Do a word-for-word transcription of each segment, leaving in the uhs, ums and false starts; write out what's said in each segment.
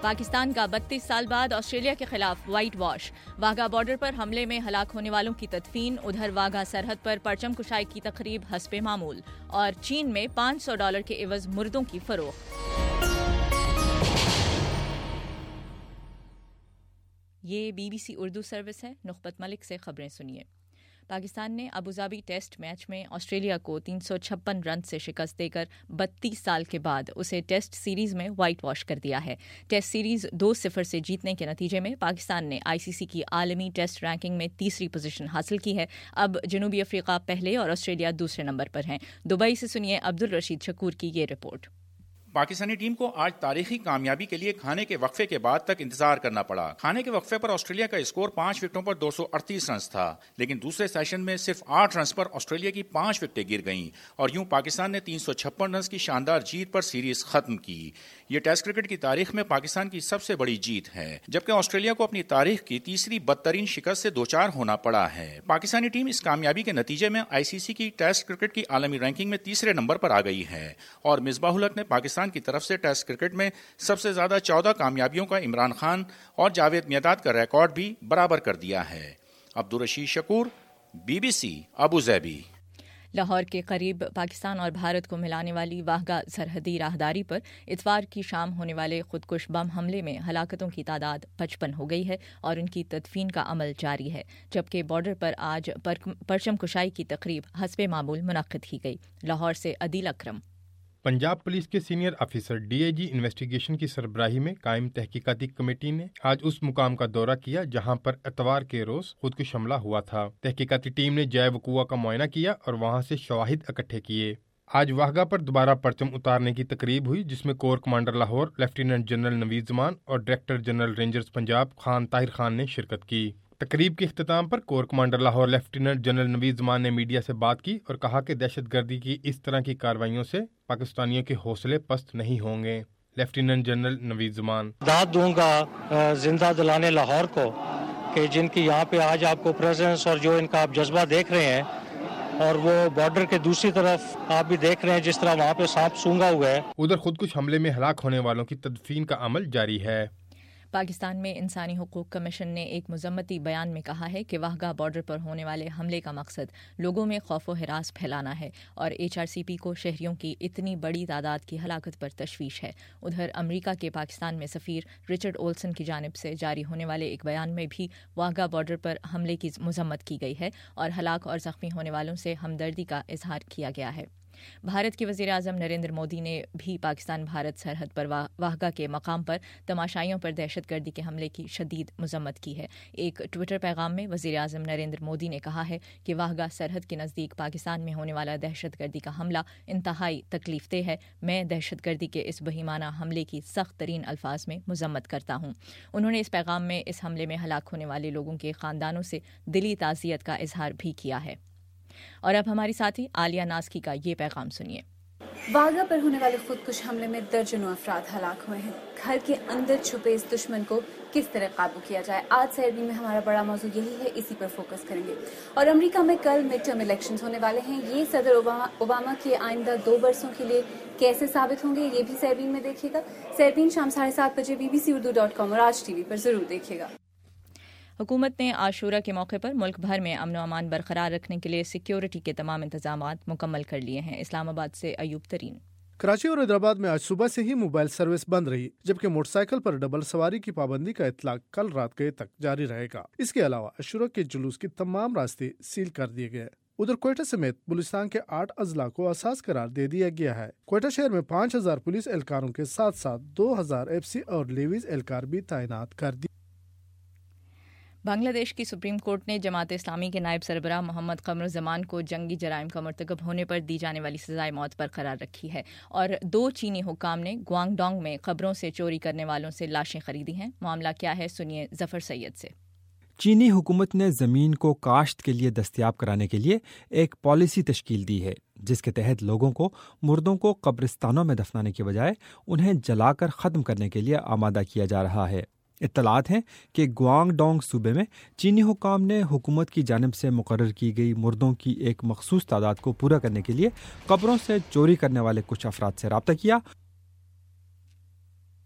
پاکستان کا بتیس سال بعد آسٹریلیا کے خلاف وائٹ واش، واگا بارڈر پر حملے میں ہلاک ہونے والوں کی تدفین، ادھر واگا سرحد پر پرچم کشائی کی تقریب حسب معمول، اور چین میں پانچ سو ڈالر کے عوض مردوں کی فروخت۔ یہ B B C Urdu service ہے۔ نخبت ملک سے خبریں سنیے۔ پاکستان نے ابوظہبی ٹیسٹ میچ میں آسٹریلیا کو تین سو چھپن رن سے شکست دے کر بتیس سال کے بعد اسے ٹیسٹ سیریز میں وائٹ واش کر دیا ہے۔ ٹیسٹ سیریز دو صفر سے جیتنے کے نتیجے میں پاکستان نے آئی سی سی کی عالمی ٹیسٹ رینکنگ میں تیسری پوزیشن حاصل کی ہے۔ اب جنوبی افریقہ پہلے اور آسٹریلیا دوسرے نمبر پر ہیں۔ دبئی سے سنیے عبدالرشید شکور کی یہ رپورٹ۔ پاکستانی ٹیم کو آج تاریخی کامیابی کے لیے کھانے کے وقفے کے بعد تک انتظار کرنا پڑا۔ کھانے کے وقفے پر آسٹریلیا کا اسکور پانچ وکٹوں پر دو سو اڑتیس رنز تھا، لیکن دوسرے سیشن میں صرف آٹھ رنز پر آسٹریلیا کی پانچ وکٹیں گر گئیں اور یوں پاکستان نے تین سو چھپن رنز کی شاندار جیت پر سیریز ختم کی۔ یہ ٹیسٹ کرکٹ کی تاریخ میں پاکستان کی سب سے بڑی جیت ہے، جبکہ آسٹریلیا کو اپنی تاریخ کی تیسری بدترین شکست سے دوچار ہونا پڑا ہے۔ پاکستانی ٹیم اس کامیابی کے نتیجے میں آئی سی سی کی ٹیسٹ کرکٹ کی عالمی رینکنگ میں تیسرے نمبر پر آ گئی ہے، اور مصباح الحق نے پاکستان کی طرف سے ٹیسٹ کرکٹ میں سب سے زیادہ چودہ کامیابیوں کا عمران خان اور جاوید میرداد کا ریکارڈ بھی برابر کر دیا ہے۔ Abdul Rashid Shakoor, B B C, Abu Dhabi. Lahore کے قریب پاکستان اور بھارت کو ملانے والی واہگہ سرحدی راہداری پر اتوار کی شام ہونے والے خودکش بم حملے میں ہلاکتوں کی تعداد پچپن ہو گئی ہے اور ان کی تدفین کا عمل جاری ہے، جبکہ بارڈر پر آج پرچم کشائی کی تقریب حسب معمول منعقد کی گئی۔ لاہور سے عدیل اکرم۔ پنجاب پولیس کے senior officer D A G investigation کی سربراہی میں قائم تحقیقاتی کمیٹی نے آج اس مقام کا دورہ کیا جہاں پر اتوار کے روز خودکش حملہ ہوا تھا۔ تحقیقاتی ٹیم نے جائے وقوع کا معائنہ کیا اور وہاں سے شواہد اکٹھے کیے۔ آج واہگہ پر دوبارہ پرچم اتارنے کی تقریب ہوئی، جس میں corps commander Lahore lieutenant general Naveed Zaman اور director general rangers Punjab Khan Tahir Khan نے شرکت کی۔ تقریب کے اختتام پر corps commander Lahore lieutenant general Naveed Zaman نے میڈیا سے بات کی اور کہا کہ دہشت گردی کی اس طرح کی کارروائیوں سے پاکستانیوں کے حوصلے پست نہیں ہوں گے۔ لیفٹیننٹ جنرل نوید زمان: داد دوں گا زندہ دلانے لاہور کو کہ جن کی یہاں پہ آج آپ کو پریزنس اور جو ان کا آپ جذبہ دیکھ رہے ہیں، اور وہ بارڈر کے دوسری طرف آپ بھی دیکھ رہے ہیں جس طرح وہاں پہ سانپ سونگا ہوا ہے۔ ادھر خودکش حملے میں ہلاک ہونے والوں کی تدفین کا عمل جاری ہے۔ پاکستان میں انسانی حقوق کمیشن نے ایک مذمتی بیان میں کہا ہے کہ واہگہ بارڈر پر ہونے والے حملے کا مقصد لوگوں میں خوف و ہراس پھیلانا ہے اور ایچ آر سی پی کو شہریوں کی اتنی بڑی تعداد کی ہلاکت پر تشویش ہے۔ ادھر امریکہ کے پاکستان میں سفیر رچرڈ اولسن کی جانب سے جاری ہونے والے ایک بیان میں بھی واہگہ بارڈر پر حملے کی مذمت کی گئی ہے اور ہلاک اور زخمی ہونے والوں سے ہمدردی کا اظہار کیا گیا ہے۔ بھارت کے وزیر اعظم نریندر مودی نے بھی پاکستان بھارت سرحد پر واہگہ کے مقام پر تماشائیوں پر دہشت گردی کے حملے کی شدید مذمت کی ہے۔ ایک ٹویٹر پیغام میں وزیر اعظم نریندر مودی نے کہا ہے کہ واہگہ سرحد کے نزدیک پاکستان میں ہونے والا دہشت گردی کا حملہ انتہائی تکلیف دہ ہے۔ میں دہشت گردی کے اس بہیمانہ حملے کی سخت ترین الفاظ میں مذمت کرتا ہوں۔ انہوں نے اس پیغام میں اس حملے میں ہلاک ہونے والے لوگوں کے خاندانوں سے دلی تعزیت کا اظہار بھی کیا ہے۔ اور اب ہماری ساتھی عالیہ نازکی کا یہ پیغام سنیے۔ واہگہ پر ہونے والے خودکش حملے میں درجنوں افراد ہلاک ہوئے ہیں۔ گھر کے اندر چھپے اس دشمن کو کس طرح قابو کیا جائے، آج سیربی میں ہمارا بڑا موضوع یہی ہے، اسی پر فوکس کریں گے۔ اور امریکہ میں کل مڈ ٹرم الیکشنز ہونے والے ہیں، یہ صدر اوباما کے آئندہ دو برسوں کے لیے کیسے ثابت ہوں گے، یہ بھی سیربین میں دیکھیے گا۔ سیربین شام ساڑھے سات بجے B B C Urdu dot com اور آج ٹی وی پر ضرور دیکھیے گا۔ حکومت نے عاشورہ کے موقع پر ملک بھر میں امن و امان برقرار رکھنے کے لیے سیکیورٹی کے تمام انتظامات مکمل کر لیے ہیں۔ اسلام آباد سے ایوب ترین۔ کراچی اور حیدرآباد میں آج صبح سے ہی موبائل سروس بند رہی، جبکہ موٹر سائیکل پر ڈبل سواری کی پابندی کا اطلاق کل رات گئے تک جاری رہے گا۔ اس کے علاوہ عاشورہ کے جلوس کے تمام راستے سیل کر دیے گئے۔ ادھر کوئٹہ سمیت بلوچستان کے آٹھ اضلاع کو اساس قرار دے دیا گیا ہے۔ کوئٹہ شہر میں پانچ ہزار پولیس اہلکاروں کے ساتھ ساتھ دو ہزار ایف سی اور لیویز اہلکار بھی تعینات کر دی۔ بنگلہ دیش کی سپریم کورٹ نے جماعت اسلامی کے نائب سربراہ محمد قمر الزمان کو جنگی جرائم کا مرتکب ہونے پر دی جانے والی سزائے موت برقرار رکھی ہے اور دو چینی حکام نے گوانگ ڈونگ میں قبروں سے چوری کرنے والوں سے لاشیں خریدی ہیں۔ معاملہ کیا ہے، سنیے ظفر سید سے۔ چینی حکومت نے زمین کو کاشت کے لیے دستیاب کرانے کے لیے ایک پالیسی تشکیل دی ہے، جس کے تحت لوگوں کو مردوں کو قبرستانوں میں دفنانے کے بجائے انہیں جلا کر ختم کرنے کے لیے آمادہ کیا جا رہا ہے۔ اطلاعات ہیں کہ گوانگ ڈونگ صوبے میں چینی حکام نے حکومت کی جانب سے مقرر کی گئی مردوں کی ایک مخصوص تعداد کو پورا کرنے کے لیے قبروں سے چوری کرنے والے کچھ افراد سے رابطہ کیا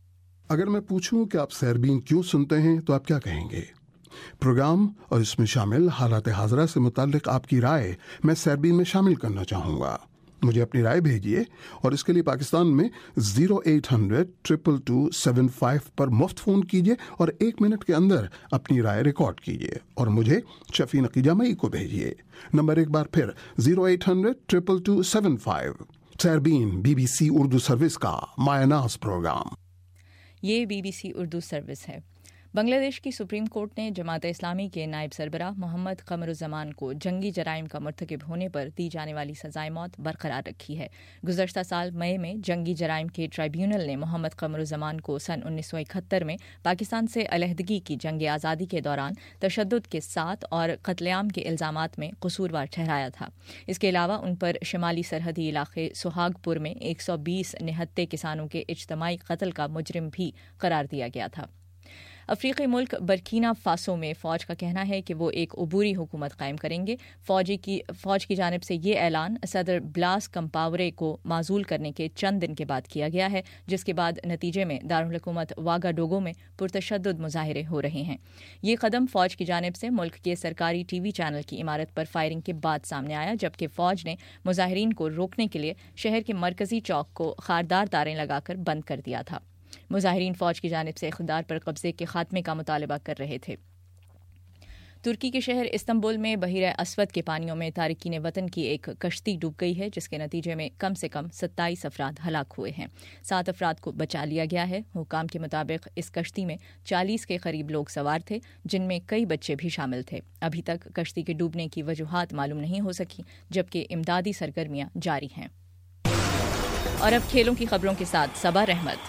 اگر میں پوچھوں کہ آپ سیربین کیوں سنتے ہیں تو آپ کیا کہیں گے؟ پروگرام اور اس میں شامل حالات حاضرہ سے متعلق آپ کی رائے میں سیربین میں شامل کرنا چاہوں گا. مجھے اپنی رائے بھیجیے اور اس کے لیے پاکستان میں zero eight hundred triple two seven five پر مفت فون کیجیے اور ایک منٹ کے اندر اپنی رائے ریکارڈ کیجیے اور مجھے شفیع نقی جامعی کو بھیجیے. نمبر ایک بار پھر zero eight hundred triple two seven five. Sairbeen B B C Urdu service کا مایہ ناز پروگرام. یہ B B C Urdu service ہے. بنگلہ دیش کی سپریم کورٹ نے جماعت اسلامی کے نائب سربراہ محمد قمر الزمان کو جنگی جرائم کا مرتکب ہونے پر دی جانے والی سزائے موت برقرار رکھی ہے. گزشتہ سال مئی میں جنگی جرائم کے ٹرائیبیونل نے محمد قمر الزمان کو سن انیس سو اکہتر میں پاکستان سے علیحدگی کی جنگ آزادی کے دوران تشدد کے ساتھ اور قتل عام کے الزامات میں قصوروار ٹھہرایا تھا. اس کے علاوہ ان پر شمالی سرحدی علاقے سہاگ پور میں ایک سو بیس نہتے کسانوں کے اجتماعی قتل کا مجرم بھی قرار دیا گیا تھا. افریقی ملک برکینا فاسو میں فوج کا کہنا ہے کہ وہ ایک عبوری حکومت قائم کریں گے. فوجی کی فوج کی جانب سے یہ اعلان صدر بلاس کمپاورے کو معزول کرنے کے چند دن کے بعد کیا گیا ہے، جس کے بعد نتیجے میں دارالحکومت واگا ڈوگو میں پرتشدد مظاہرے ہو رہے ہیں. یہ قدم فوج کی جانب سے ملک کے سرکاری ٹی وی چینل کی عمارت پر فائرنگ کے بعد سامنے آیا، جبکہ فوج نے مظاہرین کو روکنے کے لیے شہر کے مرکزی چوک کو خاردار تاریں لگا کر بند کر دیا تھا. مظاہرین فوج کی جانب سے اقتدار پر قبضے کے خاتمے کا مطالبہ کر رہے تھے. ترکی کے شہر استنبول میں بحیرہ اسود کے پانیوں میں تارکین وطن کی ایک کشتی ڈوب گئی ہے، جس کے نتیجے میں کم سے کم ستائیس افراد ہلاک ہوئے ہیں. سات افراد کو بچا لیا گیا ہے. حکام کے مطابق اس کشتی میں چالیس کے قریب لوگ سوار تھے، جن میں کئی بچے بھی شامل تھے. ابھی تک کشتی کے ڈوبنے کی وجوہات معلوم نہیں ہو سکی، جبکہ امدادی سرگرمیاں جاری ہیں. اور اب کھیلوں کی خبروں کے ساتھ صبا رحمت.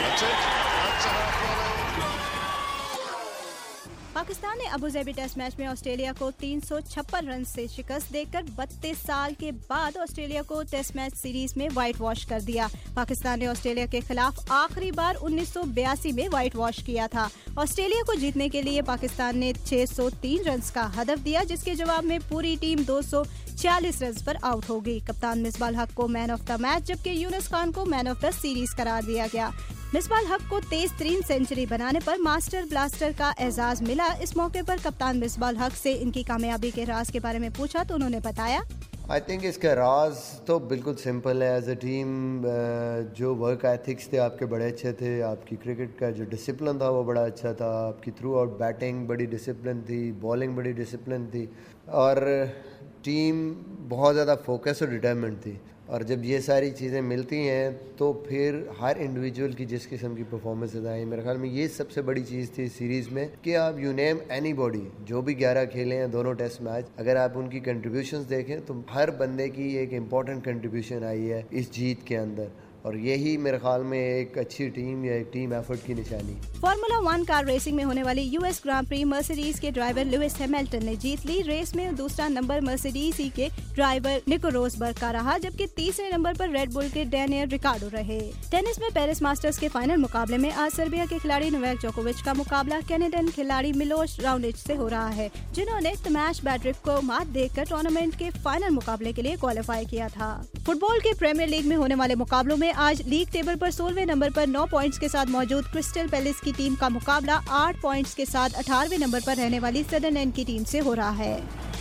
پاکستان نے ابوظہبی ٹیسٹ میچ میں آسٹریلیا کو تین سو چھپن رن سے شکست دے کر بتیس سال کے بعد آسٹریلیا کو ٹیسٹ میچ سیریز میں وائٹ واش کر دیا. پاکستان نے آسٹریلیا کے خلاف آخری بار انیس سو بیاسی میں وائٹ واش کیا تھا. آسٹریلیا کو جیتنے کے لیے پاکستان نے چھ سو تین رنز کا ہدف دیا، جس کے جواب میں پوری ٹیم دو سو چالیس رنز پر آؤٹ ہو گئی. کپتان مصباح الحق کو مین آف دا میچ جبکہ یونس خان کو مین آف دا سیریز قرار دیا گیا. مصباح الحق کو تیز ترین سینچری بنانے پر ماسٹر بلاسٹر کا اعزاز ملا. اس موقع پر کپتان مصباح الحق سے ان کی کامیابی کے راز کے بارے میں پوچھا تو انہوں نے بتایا، آئی تھنک اس کا راز تو بالکل سمپل ہے. ایز اے ٹیم جو ورک ایتھکس تھے آپ کے بڑے اچھے تھے، آپ کی کرکٹ کا جو ڈسپلن تھا وہ بڑا اچھا تھا، آپ کی تھرو آؤٹ بیٹنگ بڑی ڈسپلن تھی، بالنگ بڑی ڈسپلن تھی، اور ٹیم بہت زیادہ فوکس اور ڈٹرمنٹ تھی. اور جب یہ ساری چیزیں ملتی ہیں تو پھر ہر انڈیویجول کی جس قسم کی پرفارمنسز آئی، میرے خیال میں یہ سب سے بڑی چیز تھی سیریز میں کہ آپ یو نیم اینی باڈی، جو بھی گیارہ کھیلے ہیں دونوں ٹیسٹ میچ، اگر آپ ان کی کنٹریبیوشنز دیکھیں تو ہر بندے کی ایک امپورٹنٹ کنٹریبیوشن آئی ہے اس جیت کے اندر، اور یہی میرے خیال میں ایک اچھی ٹیم یا ایک ٹیم ایفرٹ کی نشانی. فارمولا ون کار ریسنگ میں ہونے والی U S Grand Prix Mercedes کے ڈرائیور لوئس ہیملٹن نے جیت لی. ریس میں دوسرا نمبر مرسیڈیز ہی کے ڈرائیور نکو روزبرگ کا رہا، جبکہ تیسرے نمبر پر ریڈ بل کے ڈینیئل ریکارڈو رہے. ٹینس میں پیرس ماسٹرز کے فائنل مقابلے میں آج سربیا کے کھلاڑی نوواک جوکووچ کا مقابلہ کینیڈین کھلاڑی میلوش راؤنڈچ سے ہو رہا ہے، جنہوں نے تماش بیٹرک کو مات دے کر ٹورنامنٹ کے فائنل مقابلے کے لیے کوالیفائی کیا تھا. فٹ بال کے پریمیئر لیگ میں ہونے والے مقابلوں میں آج لیگ ٹیبل پر سولہویں نمبر پر نو پوائنٹس کے ساتھ موجود کرسٹل پیلس کی ٹیم کا مقابلہ آٹھ پوائنٹس کے ساتھ اٹھارہویں نمبر پر رہنے والی سدرلینڈ کی ٹیم سے ہو رہا ہے.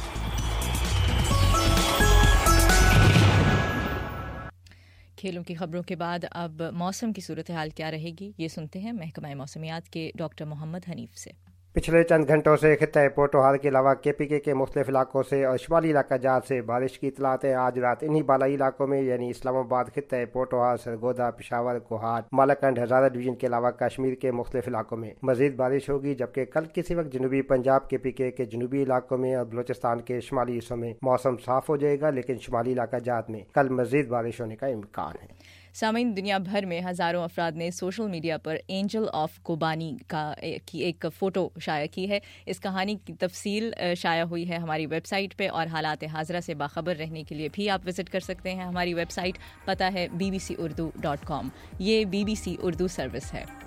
کھیلوں کی خبروں کے بعد اب موسم کی صورتحال کیا رہے گی، یہ سنتے ہیں محکمہ موسمیات کے ڈاکٹر محمد حنیف سے. پچھلے چند گھنٹوں سے خطۂ پورٹوہال کے علاوہ کے پی کے کے مختلف علاقوں سے اور شمالی علاقہ جات سے بارش کی اطلاعات ہیں. آج رات انہی بالائی علاقوں میں یعنی اسلام آباد، خطۂ پورٹوہال، سرگودا، پشاور، کوہاٹ، مالاکنڈ، ہزارہ ڈویژن کے علاوہ کشمیر کے مختلف علاقوں میں مزید بارش ہوگی، جبکہ کل کسی وقت جنوبی پنجاب کے پی کے کے جنوبی علاقوں میں اور بلوچستان کے شمالی حصوں میں موسم صاف ہو جائے گا، لیکن شمالی علاقہ جات میں کل مزید بارش ہونے کا امکان ہے. سامعین، دنیا بھر میں ہزاروں افراد نے سوشل میڈیا پر اینجل آف کوبانی کا کی ایک فوٹو شائع کی ہے. اس کہانی کی تفصیل شائع ہوئی ہے ہماری ویب سائٹ پہ، اور حالات حاضرہ سے باخبر رہنے کے لیے بھی آپ وزٹ کر سکتے ہیں. ہماری ویب سائٹ پتہ ہے B B C Urdu dot com. یہ B B C Urdu service ہے.